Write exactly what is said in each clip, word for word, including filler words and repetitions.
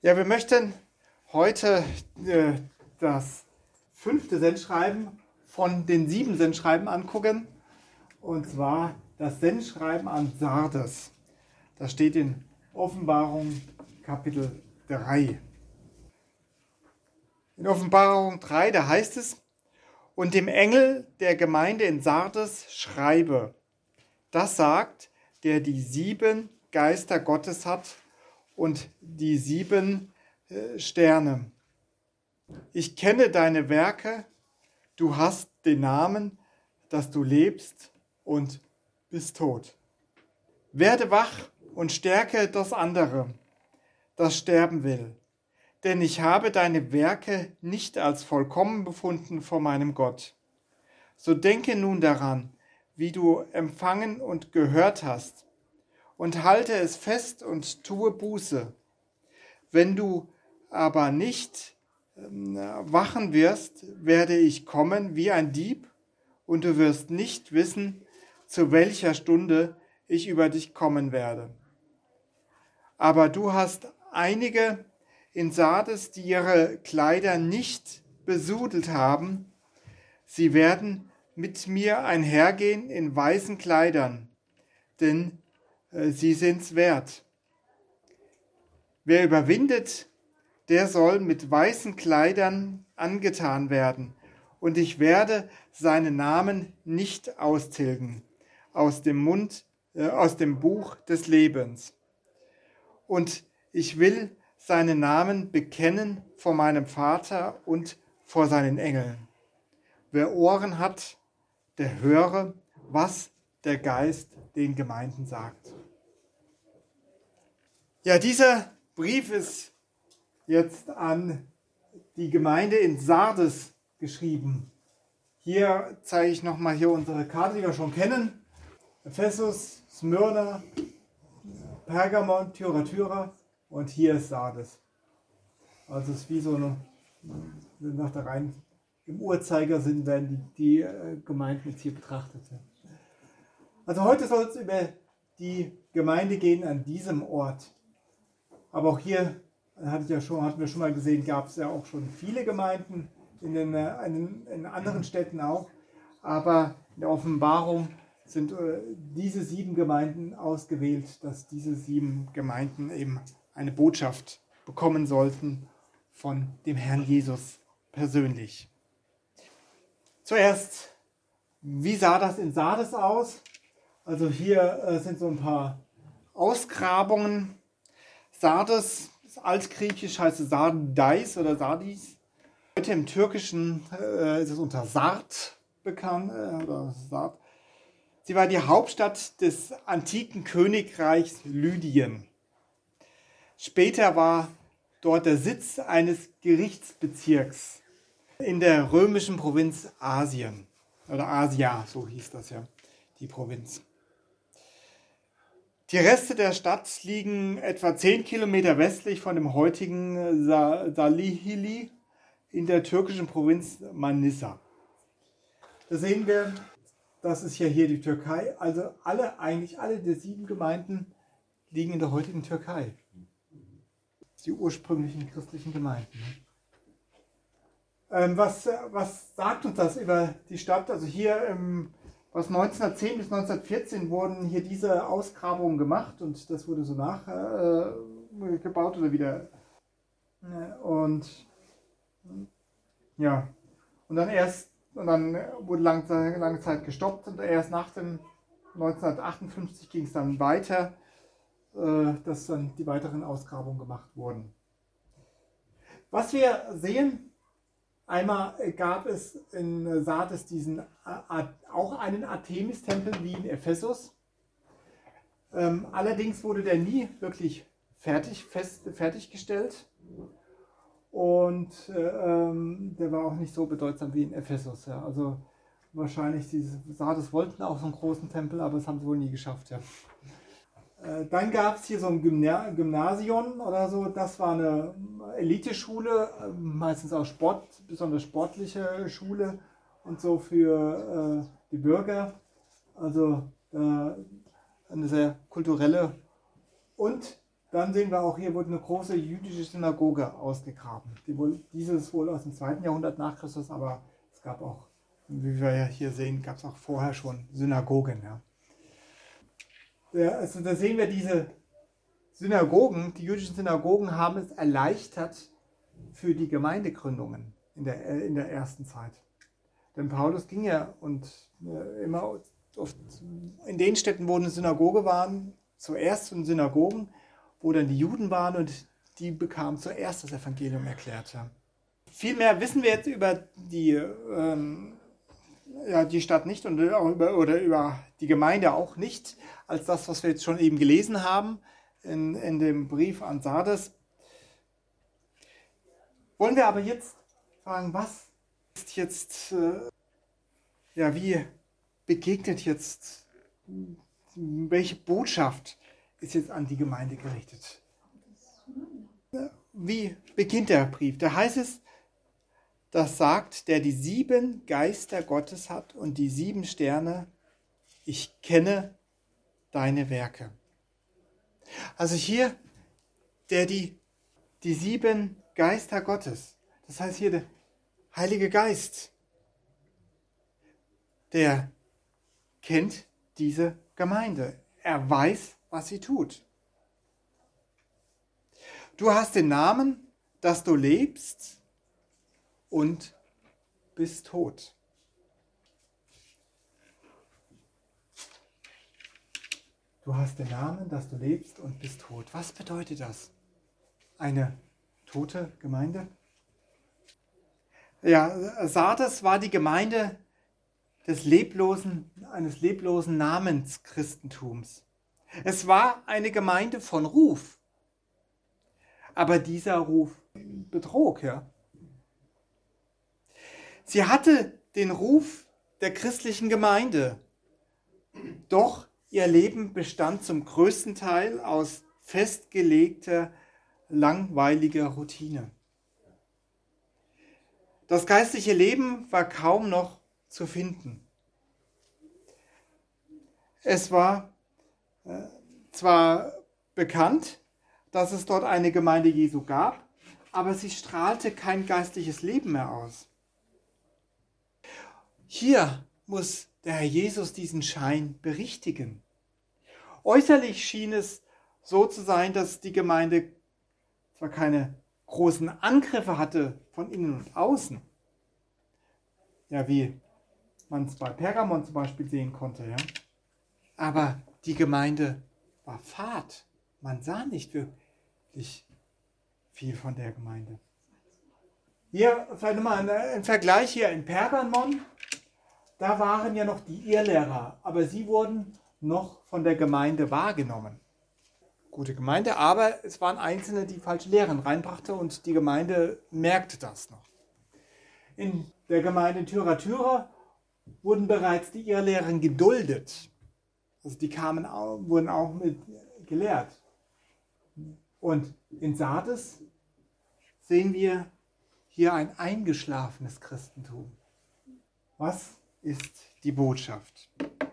Ja, wir möchten heute äh, das fünfte Sendschreiben von den sieben Sendschreiben angucken. Und zwar das Sendschreiben an Sardes. Das steht in Offenbarung Kapitel drei. In Offenbarung drei, da heißt es: Und dem Engel der Gemeinde in Sardes schreibe, das sagt, der die sieben Geister Gottes hat und die sieben äh, Sterne. Ich kenne deine Werke, du hast den Namen, dass du lebst und bist tot. Werde wach und stärke das andere, das sterben will. Denn ich habe deine Werke nicht als vollkommen befunden vor meinem Gott. So denke nun daran, wie du empfangen und gehört hast, und halte es fest und tue Buße. Wenn du aber nicht äh, wachen wirst, werde ich kommen wie ein Dieb, und du wirst nicht wissen, zu welcher Stunde ich über dich kommen werde. Aber du hast einige in Sardes, die ihre Kleider nicht besudelt haben. Sie werden mit mir einhergehen in weißen Kleidern, denn äh, sie sind's wert. Wer überwindet, der soll mit weißen Kleidern angetan werden, und ich werde seinen Namen nicht austilgen aus dem Mund, äh, aus dem Buch des Lebens. Und ich will seinen Namen bekennen vor meinem Vater und vor seinen Engeln. Wer Ohren hat, der höre, was der Geist den Gemeinden sagt. Ja, dieser Brief ist jetzt an die Gemeinde in Sardes geschrieben. Hier zeige ich nochmal hier unsere Karte, die wir schon kennen. Ephesus, Smyrna, Pergamon, Thyatira und hier ist Sardes. Also es ist wie so eine, nach der Reihen, im Uhrzeigersinn werden die, die Gemeinden jetzt hier betrachtet. Also heute soll es über die Gemeinde gehen an diesem Ort. Aber auch hier hatte ich ja schon, hatten wir schon mal gesehen, gab es ja auch schon viele Gemeinden, in, den, in, in anderen Städten auch. Aber in der Offenbarung sind äh, diese sieben Gemeinden ausgewählt, dass diese sieben Gemeinden eben eine Botschaft bekommen sollten von dem Herrn Jesus persönlich. Zuerst, wie sah das in Sardes aus? Also hier äh, sind so ein paar Ausgrabungen. Sardes, altgriechisch heißt es Sardis oder Sardis. Heute im Türkischen äh, ist es unter Sard bekannt. Äh, oder Sard. Sie war die Hauptstadt des antiken Königreichs Lydien. Später war dort der Sitz eines Gerichtsbezirks in der römischen Provinz Asien. Oder Asia, so hieß das ja, die Provinz. Die Reste der Stadt liegen etwa zehn Kilometer westlich von dem heutigen Salihli in der türkischen Provinz Manisa. Da sehen wir, das ist ja hier die Türkei. Also alle, eigentlich alle der sieben Gemeinden liegen in der heutigen Türkei. Die ursprünglichen christlichen Gemeinden. Ähm, was, was sagt uns das über die Stadt? Also hier im Was neunzehnhundertzehn bis neunzehnhundertvierzehn wurden hier diese Ausgrabungen gemacht und das wurde so nachgebaut äh, oder wieder. Und ja, und dann erst, und dann wurde lang, lange Zeit gestoppt und erst nach dem neunzehnhundertachtundfünfzig ging es dann weiter, äh, dass dann die weiteren Ausgrabungen gemacht wurden. Was wir sehen, einmal gab es in Sardes diesen, auch einen Artemis-Tempel wie in Ephesus. Ähm, allerdings wurde der nie wirklich fertig, fest, fertiggestellt. Und ähm, der war auch nicht so bedeutsam wie in Ephesus. Ja. Also wahrscheinlich, diese Sardes wollten auch so einen großen Tempel, aber das haben sie wohl nie geschafft. Ja. Äh, dann gab es hier so ein Gymna- Gymnasium oder so. Das war eine Eliteschule, meistens auch Sport, besonders sportliche Schule und so für äh, die Bürger. Also äh, eine sehr kulturelle. Und dann sehen wir auch, hier wurde eine große jüdische Synagoge ausgegraben. Die wohl, diese ist wohl aus dem zweiten Jahrhundert nach Christus, aber es gab auch, wie wir ja hier sehen, gab es auch vorher schon Synagogen. Ja. Ja, also da sehen wir diese Synagogen, die jüdischen Synagogen haben es erleichtert für die Gemeindegründungen in der, in der ersten Zeit. Denn Paulus ging ja und äh, immer oft in den Städten, wo eine Synagoge waren, zuerst in Synagogen, wo dann die Juden waren und die bekamen zuerst das Evangelium erklärt. Ja. Viel mehr wissen wir jetzt über die, ähm, ja, die Stadt nicht und auch über, oder über die Gemeinde auch nicht, als das, was wir jetzt schon eben gelesen haben in, in dem Brief an Sardes. Wollen wir aber jetzt fragen, was ist jetzt, äh, ja, wie begegnet jetzt, welche Botschaft ist jetzt an die Gemeinde gerichtet? Wie beginnt der Brief? Da heißt es, das sagt, der die sieben Geister Gottes hat und die sieben Sterne, ich kenne deine Werke. Also hier, der die, die sieben Geister Gottes, das heißt hier der Heilige Geist, der kennt diese Gemeinde. Er weiß, was sie tut. Du hast den Namen, dass du lebst und bist tot. Du hast den Namen, dass du lebst und bist tot. Was bedeutet das? Eine tote Gemeinde? Ja, Sardes war die Gemeinde des leblosen, eines leblosen Namenschristentums. Es war eine Gemeinde von Ruf. Aber dieser Ruf betrog, ja. Sie hatte den Ruf der christlichen Gemeinde. Doch ihr Leben bestand zum größten Teil aus festgelegter, langweiliger Routine. Das geistliche Leben war kaum noch zu finden. Es war äh, zwar bekannt, dass es dort eine Gemeinde Jesu gab, aber sie strahlte kein geistliches Leben mehr aus. Hier muss der Herr Jesus diesen Schein berichtigen. Äußerlich schien es so zu sein, dass die Gemeinde zwar keine großen Angriffe hatte von innen und außen, ja, wie man es bei Pergamon zum Beispiel sehen konnte, ja, aber die Gemeinde war fad. Man sah nicht wirklich viel von der Gemeinde. Hier vielleicht nochmal ein Vergleich hier in Pergamon. Da waren ja noch die Irrlehrer, aber sie wurden noch von der Gemeinde wahrgenommen. Gute Gemeinde, aber es waren Einzelne, die falsche Lehren reinbrachten und die Gemeinde merkte das noch. In der Gemeinde Thyatira wurden bereits die Irrlehren geduldet. Also die kamen, wurden auch mit gelehrt. Und in Sardes sehen wir hier ein eingeschlafenes Christentum. Was ist die Botschaft?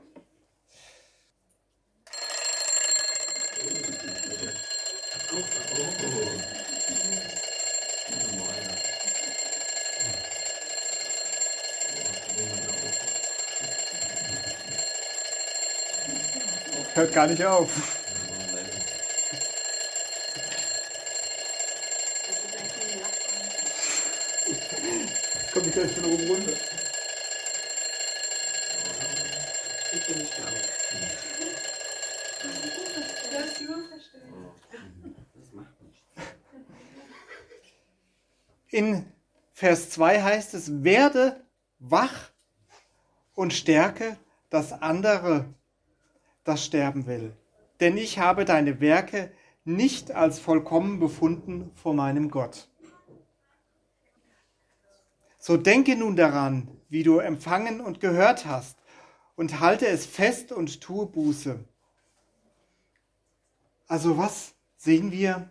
Hört gar nicht auf. Komm ich gleich schon oben runter. Ich bin nicht schlau. Du hast die Uhr verstellt. Das macht nichts. In Vers zwei heißt es, werde wach und stärke das andere, das sterben will. Denn ich habe deine Werke nicht als vollkommen befunden vor meinem Gott. So denke nun daran, wie du empfangen und gehört hast, und halte es fest und tue Buße. Also was sehen wir?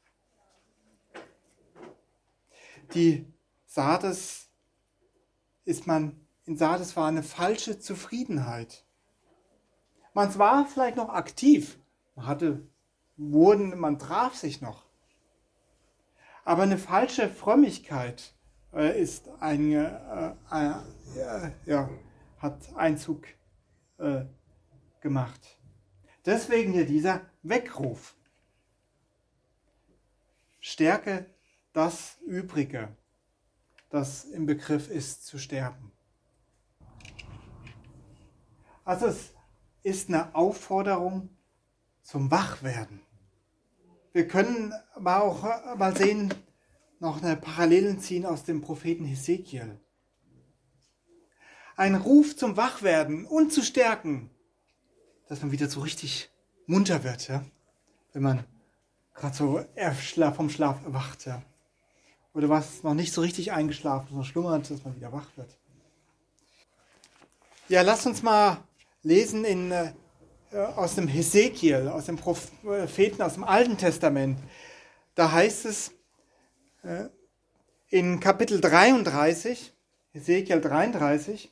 Die Sardes ist man, in Sardes war eine falsche Zufriedenheit. Man war vielleicht noch aktiv, man hatte wurden, man traf sich noch. Aber eine falsche Frömmigkeit äh, ist ein, äh, äh, ja, hat Einzug äh, gemacht. Deswegen hier dieser Weckruf. Stärke das Übrige, das im Begriff ist zu sterben. Also es ist eine Aufforderung zum Wachwerden. Wir können aber auch mal sehen, noch eine Parallelen ziehen aus dem Propheten Hesekiel. Ein Ruf zum Wachwerden und zu stärken, dass man wieder so richtig munter wird, ja? Wenn man gerade so vom Schlaf erwacht. Ja? Oder was noch nicht so richtig eingeschlafen, noch schlummert, dass man wieder wach wird. Ja, lasst uns mal lesen in, äh, aus dem Hesekiel, aus dem Propheten, aus dem Alten Testament. Da heißt es äh, in Kapitel dreiunddreißig, Hesekiel dreiunddreißig,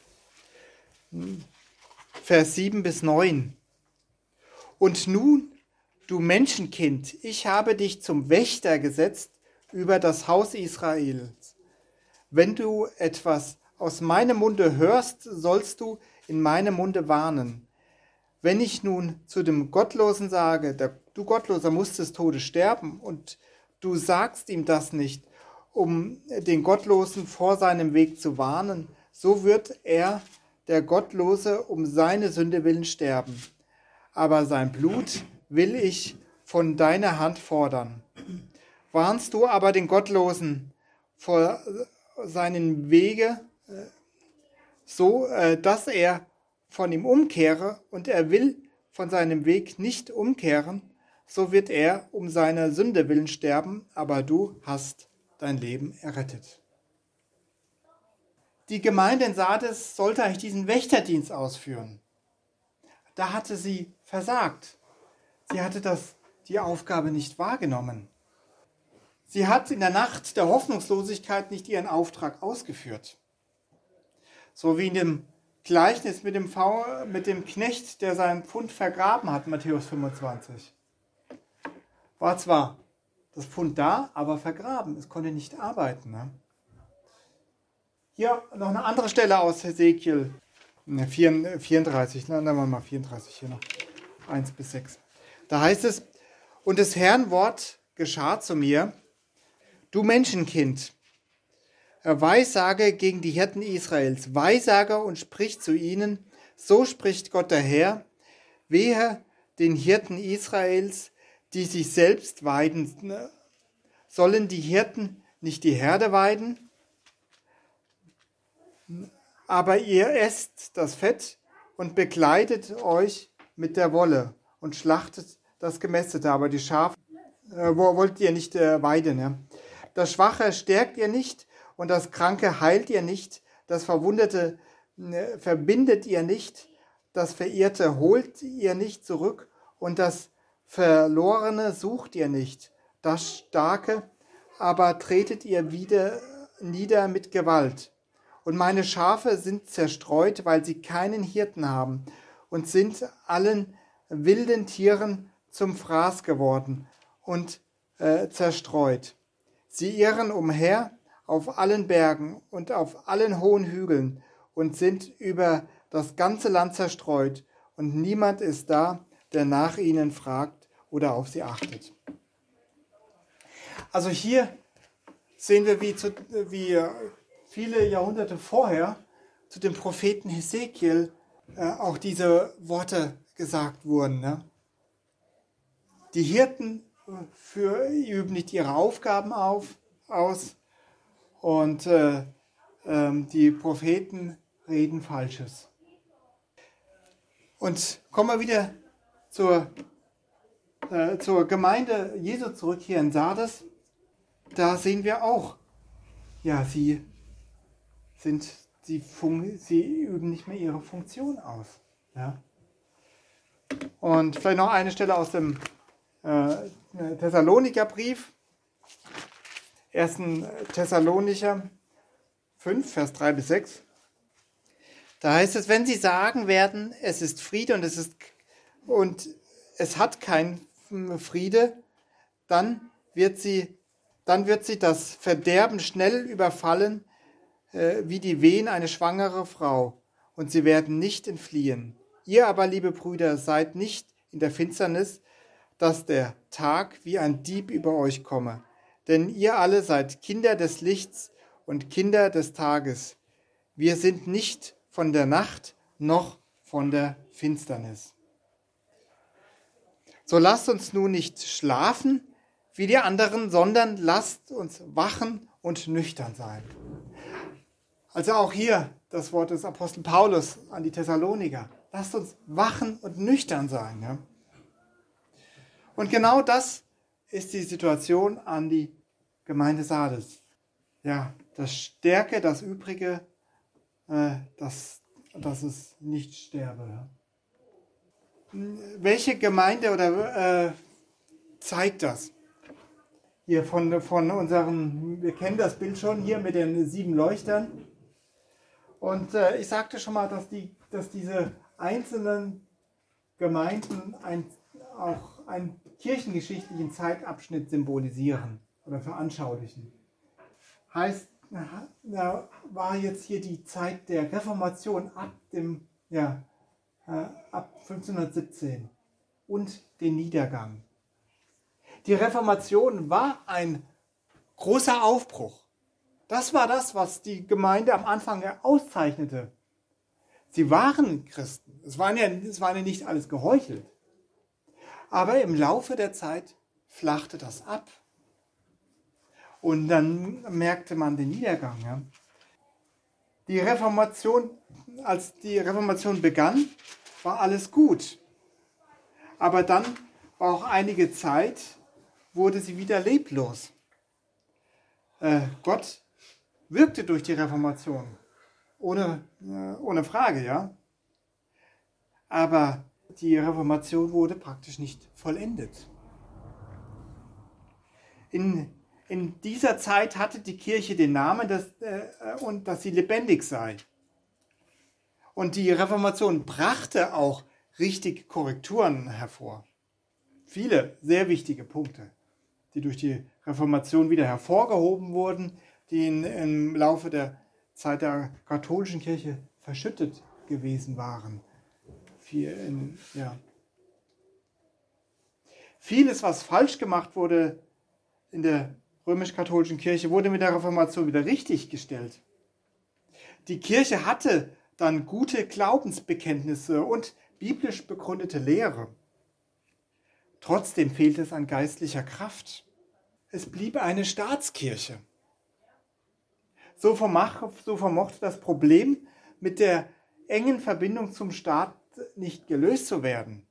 Vers sieben bis neun. Und nun, du Menschenkind, ich habe dich zum Wächter gesetzt über das Haus Israels. Wenn du etwas aus meinem Munde hörst, sollst du in meinem Munde warnen. Wenn ich nun zu dem Gottlosen sage, der, du Gottloser musst des Todes sterben, und du sagst ihm das nicht, um den Gottlosen vor seinem Weg zu warnen, so wird er, der Gottlose, um seine Sünde willen sterben. Aber sein Blut will ich von deiner Hand fordern. Warnst du aber den Gottlosen vor seinen Wege, so dass er von ihm umkehre, und er will von seinem Weg nicht umkehren, so wird er um seiner Sünde willen sterben, aber du hast dein Leben errettet. Die Gemeinde in Sardes sollte eigentlich diesen Wächterdienst ausführen. Da hatte sie versagt. Sie hatte das, die Aufgabe nicht wahrgenommen. Sie hat in der Nacht der Hoffnungslosigkeit nicht ihren Auftrag ausgeführt. So wie in dem Gleichnis mit dem, v, mit dem Knecht, der seinen Pfund vergraben hat, Matthäus fünfundzwanzig. War zwar das Pfund da, aber vergraben. Es konnte nicht arbeiten. Ne? Hier noch eine andere Stelle aus Hesekiel vierunddreißig. Nein, nehmen wir mal vierunddreißig hier noch. eins bis sechs. Da heißt es, und des Herrn Wort geschah zu mir, du Menschenkind, Weissage gegen die Hirten Israels, Weissage und sprich zu ihnen, so spricht Gott der Herr, wehe den Hirten Israels, die sich selbst weiden. Sollen die Hirten nicht die Herde weiden? Aber ihr esst das Fett und bekleidet euch mit der Wolle und schlachtet das Gemästete, aber die Schafe äh, wollt ihr nicht äh, weiden. Ja? Das Schwache stärkt ihr nicht und das Kranke heilt ihr nicht, das Verwundete äh, verbindet ihr nicht, das Verirrte holt ihr nicht zurück und das Verlorene sucht ihr nicht, das Starke aber tretet ihr wieder nieder mit Gewalt. Und meine Schafe sind zerstreut, weil sie keinen Hirten haben und sind allen wilden Tieren zum Fraß geworden und äh, zerstreut. Sie irren umher auf allen Bergen und auf allen hohen Hügeln und sind über das ganze Land zerstreut und niemand ist da, der nach ihnen fragt oder auf sie achtet. Also hier sehen wir, wie, zu, wie viele Jahrhunderte vorher zu dem Propheten Hesekiel äh, auch diese Worte gesagt wurden. Ne? Die Hirten für, üben nicht ihre Aufgaben auf, aus und äh, äh, die Propheten reden Falsches. Und kommen wir wieder zur, äh, zur Gemeinde Jesu zurück hier in Sardes. Da sehen wir auch, ja, sie sind, sie, fun- sie üben nicht mehr ihre Funktion aus. Ja? Und vielleicht noch eine Stelle aus dem äh, Thessalonikerbrief, ersten Thessalonicher fünf, Vers drei bis sechs. Da heißt es, wenn sie sagen werden, es ist Friede und es ist und es hat kein Friede, dann wird sie, dann wird sie das Verderben schnell überfallen, äh, wie die Wehen eine schwangere Frau, und sie werden nicht entfliehen. Ihr aber, liebe Brüder, seid nicht in der Finsternis, dass der Tag wie ein Dieb über euch komme. Denn ihr alle seid Kinder des Lichts und Kinder des Tages. Wir sind nicht von der Nacht noch von der Finsternis. So lasst uns nun nicht schlafen wie die anderen, sondern lasst uns wachen und nüchtern sein. Also auch hier das Wort des Apostel Paulus an die Thessaloniker. Lasst uns wachen und nüchtern sein. Ja? Und genau das ist die Situation an die Gemeinde Sardes. Ja, das Stärke, das Übrige, äh, das, dass es nicht sterbe. Ja? Welche Gemeinde oder äh, zeigt das? Hier von, von unseren, wir kennen das Bild schon hier mit den sieben Leuchtern. Und äh, ich sagte schon mal, dass, die, dass diese einzelnen Gemeinden ein, auch einen kirchengeschichtlichen Zeitabschnitt symbolisieren oder veranschaulichen. Heißt, da war jetzt hier die Zeit der Reformation ab dem, ja, äh, ab fünfzehnhundertsiebzehn und den Niedergang. Die Reformation war ein großer Aufbruch. Das war das, was die Gemeinde am Anfang auszeichnete. Sie waren Christen. Es waren ja, es waren ja nicht alles geheuchelt. Aber im Laufe der Zeit flachte das ab. Und dann merkte man den Niedergang. Ja. Die Reformation, als die Reformation begann, war alles gut. Aber dann war auch einige Zeit, wurde sie wieder leblos. Äh, Gott wirkte durch die Reformation. Ohne, äh, ohne Frage, ja. Aber die Reformation wurde praktisch nicht vollendet. In, in dieser Zeit hatte die Kirche den Namen, dass, äh, und dass sie lebendig sei. Und die Reformation brachte auch richtig Korrekturen hervor. Viele sehr wichtige Punkte, die durch die Reformation wieder hervorgehoben wurden, die in, im Laufe der Zeit der katholischen Kirche verschüttet gewesen waren. Viel, in, ja. Vieles, was falsch gemacht wurde in der römisch-katholischen Kirche, wurde mit der Reformation wieder richtig gestellt. Die Kirche hatte dann gute Glaubensbekenntnisse und biblisch begründete Lehre. Trotzdem fehlte es an geistlicher Kraft. Es blieb eine Staatskirche. So, vermach, so vermochte das Problem mit der engen Verbindung zum Staat nicht gelöst zu werden.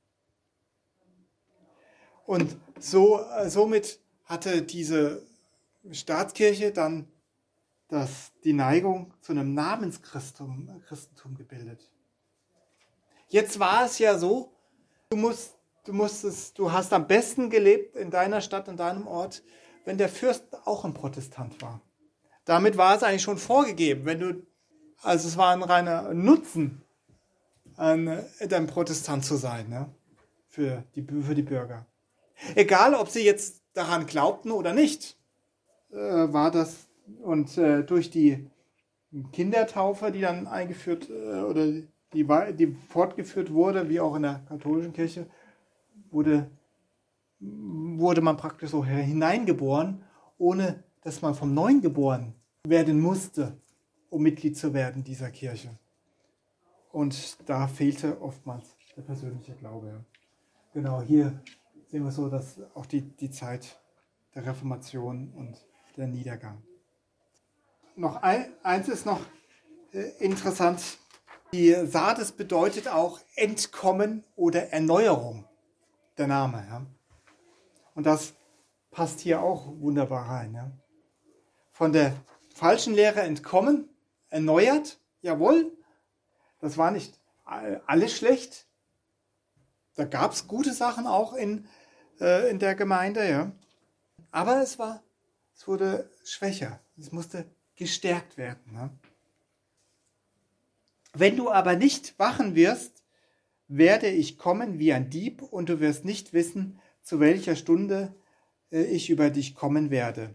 Und so, somit hatte diese Staatskirche dann das, die Neigung zu einem Namenschristentum Christentum gebildet. Jetzt war es ja so, du, musst, du, musstest, du hast am besten gelebt in deiner Stadt, in deinem Ort, wenn der Fürst auch ein Protestant war. Damit war es eigentlich schon vorgegeben, wenn du, also es war ein reiner Nutzen, ein, ein Protestant zu sein, ne? für, die, für die Bürger. Egal, ob sie jetzt daran glaubten oder nicht, äh, war das, und äh, durch die Kindertaufe, die dann eingeführt äh, oder die, die fortgeführt wurde, wie auch in der katholischen Kirche, wurde, wurde man praktisch so hineingeboren, ohne dass man vom Neuen geboren werden musste, um Mitglied zu werden dieser Kirche. Und da fehlte oftmals der persönliche Glaube. Ja. Genau, hier sehen wir so, dass auch die, die Zeit der Reformation und der Niedergang. Noch ein, eins ist noch äh, interessant. Die Sardes bedeutet auch Entkommen oder Erneuerung, der Name. Ja. Und das passt hier auch wunderbar rein. Ja. Von der falschen Lehre entkommen, erneuert, jawohl, das war nicht alles schlecht. Da gab es gute Sachen auch in, äh, in der Gemeinde, ja. Aber es war, es wurde schwächer. Es musste gestärkt werden. Ne? Wenn du aber nicht wachen wirst, werde ich kommen wie ein Dieb und du wirst nicht wissen, zu welcher Stunde äh, ich über dich kommen werde.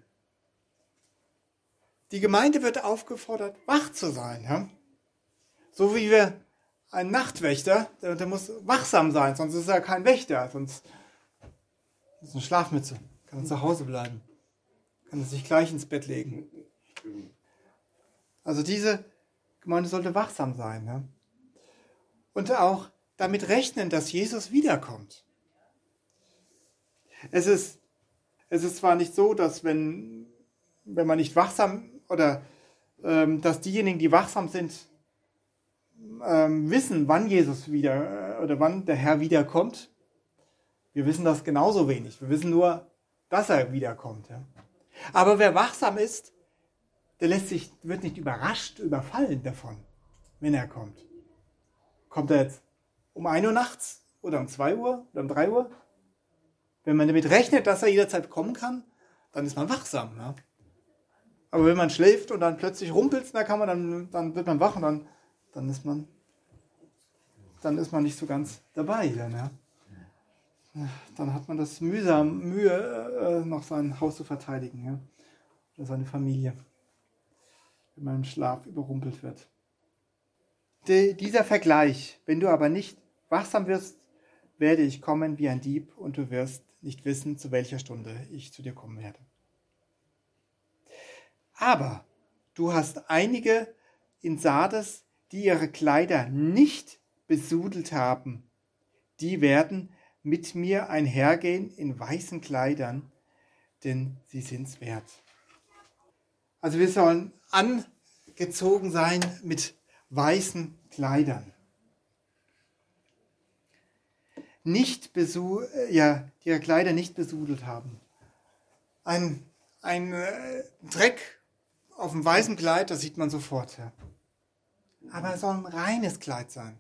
Die Gemeinde wird aufgefordert, wach zu sein. Ja? So wie wir ein Nachtwächter, der, der muss wachsam sein, sonst ist er kein Wächter, sonst ist es eine Schlafmütze, kann er zu Hause bleiben, kann er sich gleich ins Bett legen. Also diese Gemeinde sollte wachsam sein. Ja? Und auch damit rechnen, dass Jesus wiederkommt. Es ist, es ist zwar nicht so, dass wenn, wenn man nicht wachsam oder ähm, dass diejenigen, die wachsam sind, ähm, wissen, wann Jesus wieder äh, oder wann der Herr wiederkommt. Wir wissen das genauso wenig. Wir wissen nur, dass er wiederkommt. Ja? Aber wer wachsam ist, der lässt sich, wird nicht überrascht, überfallen davon, wenn er kommt. Kommt er jetzt um ein Uhr nachts oder um zwei Uhr oder um drei Uhr? Wenn man damit rechnet, dass er jederzeit kommen kann, dann ist man wachsam. Ja? Aber wenn man schläft und dann plötzlich rumpelt, da kann man dann, dann wird man wach und dann, dann, ist man, dann ist man nicht so ganz dabei. Dann, ja? Dann hat man das mühsam, Mühe, noch sein Haus zu verteidigen. Ja? Oder seine Familie, wenn man im Schlaf überrumpelt wird. Die, dieser Vergleich, wenn du aber nicht wachsam wirst, werde ich kommen wie ein Dieb und du wirst nicht wissen, zu welcher Stunde ich zu dir kommen werde. Aber du hast einige in Sardes, die ihre Kleider nicht besudelt haben. Die werden mit mir einhergehen in weißen Kleidern, denn sie sind's wert. Also wir sollen angezogen sein mit weißen Kleidern. Nicht besu ja, die ihre Kleider nicht besudelt haben. Ein, ein äh, Dreck auf dem weißen Kleid, das sieht man sofort. Ja. Aber es soll ein reines Kleid sein.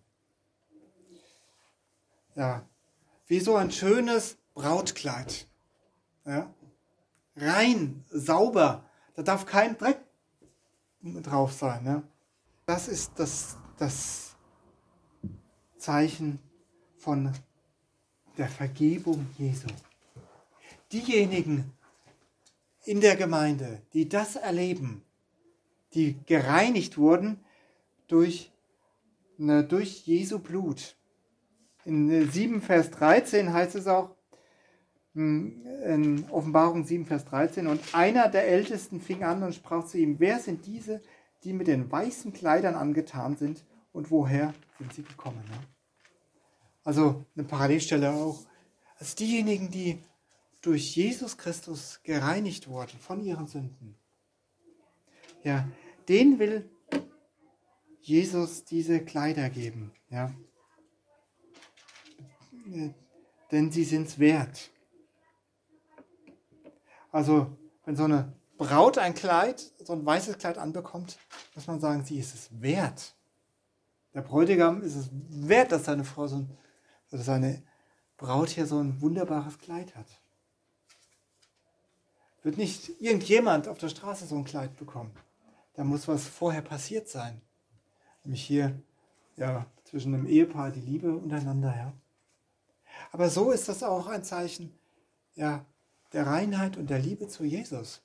Ja, wie so ein schönes Brautkleid. Ja. Rein, sauber. Da darf kein Dreck drauf sein. Ja. Das ist das, das Zeichen von der Vergebung Jesu. Diejenigen in der Gemeinde, die das erleben, die gereinigt wurden durch, ne, durch Jesu Blut. In sieben Vers dreizehn heißt es auch, in Offenbarung sieben Vers dreizehn, und einer der Ältesten fing an und sprach zu ihm, wer sind diese, die mit den weißen Kleidern angetan sind und woher sind sie gekommen? Ja? Also eine Parallelstelle auch. Also diejenigen, die durch Jesus Christus gereinigt wurden von ihren Sünden. Ja, denen will Jesus diese Kleider geben. Ja. Denn sie sind es wert. Also wenn so eine Braut ein Kleid, so ein weißes Kleid anbekommt, muss man sagen, sie ist es wert. Der Bräutigam ist es wert, dass seine Frau so ein dass seine Braut hier so ein wunderbares Kleid hat. Wird nicht irgendjemand auf der Straße so ein Kleid bekommen. Da muss was vorher passiert sein. Nämlich hier ja, zwischen einem Ehepaar die Liebe untereinander. Ja. Aber so ist das auch ein Zeichen ja, der Reinheit und der Liebe zu Jesus.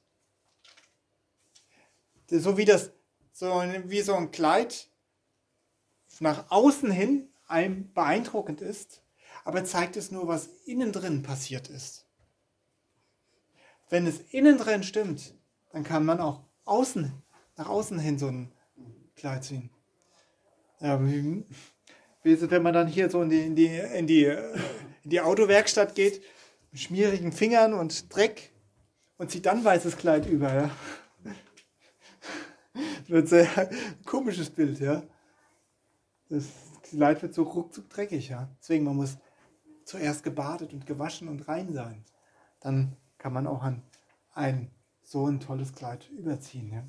So wie, das, so, wie so ein Kleid nach außen hin einem beeindruckend ist, aber zeigt es nur, was innen drin passiert ist. Wenn es innen drin stimmt, dann kann man auch außen, nach außen hin so ein Kleid ziehen. Ja, wie, wie ist es, wenn man dann hier so in die, in die, in die, in die Autowerkstatt geht, mit schmierigen Fingern und Dreck und zieht dann weißes Kleid über. Ja? Das wird ein sehr komisches Bild, ja. Das Kleid wird so ruckzuck dreckig, ja. Deswegen, man muss zuerst gebadet und gewaschen und rein sein. Dann kann man auch ein, ein so ein tolles Kleid überziehen. Ja.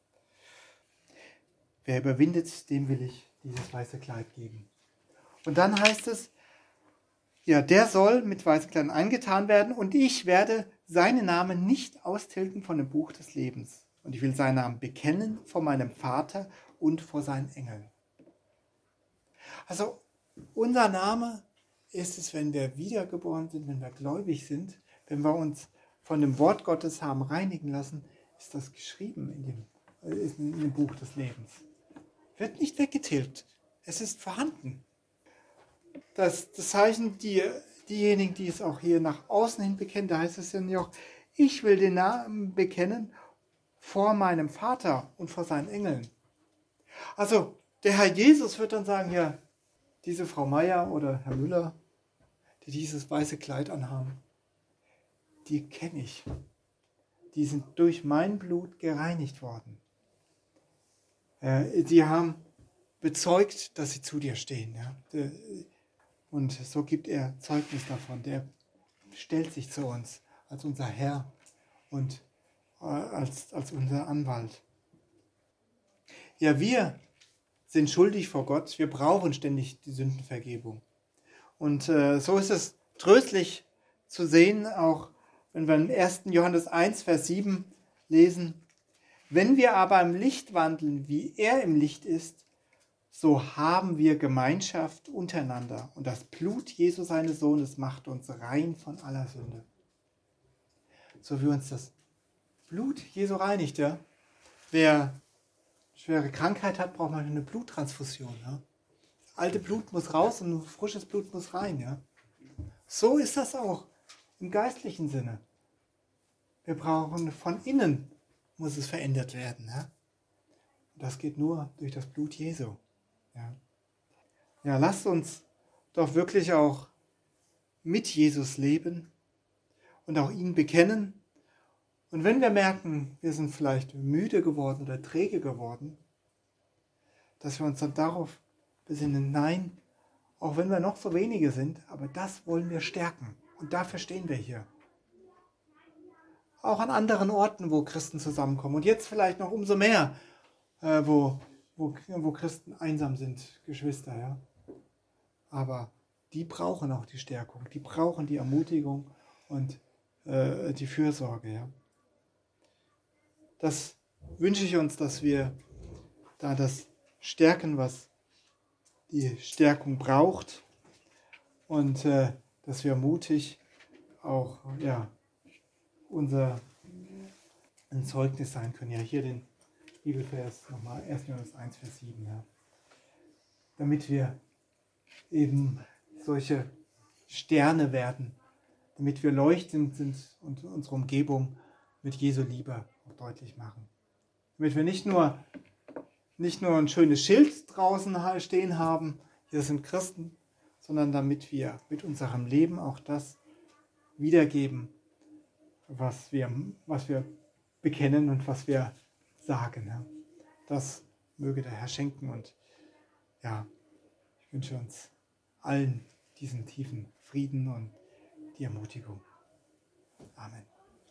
Wer überwindet, dem will ich dieses weiße Kleid geben. Und dann heißt es, ja, der soll mit weißen Kleidern eingetan werden und ich werde seinen Namen nicht austilgen von dem Buch des Lebens. Und ich will seinen Namen bekennen vor meinem Vater und vor seinen Engeln. Also unser Name ist es, wenn wir wiedergeboren sind, wenn wir gläubig sind, wenn wir uns von dem Wort Gottes haben reinigen lassen, ist das geschrieben in dem, ist in dem Buch des Lebens. Wird nicht weggetilgt. Es ist vorhanden. Das, das Zeichen, die, diejenigen, die es auch hier nach außen hin bekennen, da heißt es ja nicht auch, ich will den Namen bekennen vor meinem Vater und vor seinen Engeln. Also der Herr Jesus wird dann sagen, ja, diese Frau Meier oder Herr Müller, die dieses weiße Kleid anhaben, die kenne ich. Die sind durch mein Blut gereinigt worden. Äh, die haben bezeugt, dass sie zu dir stehen. Ja? Und so gibt er Zeugnis davon. Der stellt sich zu uns als unser Herr und äh, als, als unser Anwalt. Ja, wir sind schuldig vor Gott. Wir brauchen ständig die Sündenvergebung. Und äh, so ist es tröstlich zu sehen, auch wenn wir im ersten Johannes eins, Vers sieben lesen, wenn wir aber im Licht wandeln, wie er im Licht ist, so haben wir Gemeinschaft untereinander. Und das Blut Jesu seines Sohnes macht uns rein von aller Sünde. So wie uns das Blut Jesu reinigt. Ja? Wer schwere Krankheit hat, braucht man eine Bluttransfusion. Ja? Das alte Blut muss raus und frisches Blut muss rein. Ja? So ist das auch im geistlichen Sinne. Wir brauchen von innen, muss es verändert werden. Ja? Und das geht nur durch das Blut Jesu. Ja. ja, lasst uns doch wirklich auch mit Jesus leben und auch ihn bekennen. Und wenn wir merken, wir sind vielleicht müde geworden oder träge geworden, dass wir uns dann darauf besinnen, nein, auch wenn wir noch so wenige sind, aber das wollen wir stärken. Und dafür stehen wir hier. Auch an anderen Orten, wo Christen zusammenkommen. Und jetzt vielleicht noch umso mehr, äh, wo, wo, wo Christen einsam sind, Geschwister. Ja? Aber die brauchen auch die Stärkung, die brauchen die Ermutigung und äh, die Fürsorge. Ja? Das wünsche ich uns, dass wir da das stärken, was die Stärkung braucht. Und äh, dass wir mutig auch ja, unser ein Zeugnis sein können. Ja, hier den Bibelvers nochmal, ersten Johannes eins, Vers sieben. Ja. Damit wir eben solche Sterne werden, damit wir leuchtend sind und unsere Umgebung mit Jesu Liebe auch deutlich machen. Damit wir nicht nur, nicht nur ein schönes Schild draußen stehen haben, hier sind Christen, sondern damit wir mit unserem Leben auch das wiedergeben, was wir, was wir bekennen und was wir sagen. Ja. Das möge der Herr schenken und ja, ich wünsche uns allen diesen tiefen Frieden und die Ermutigung. Amen.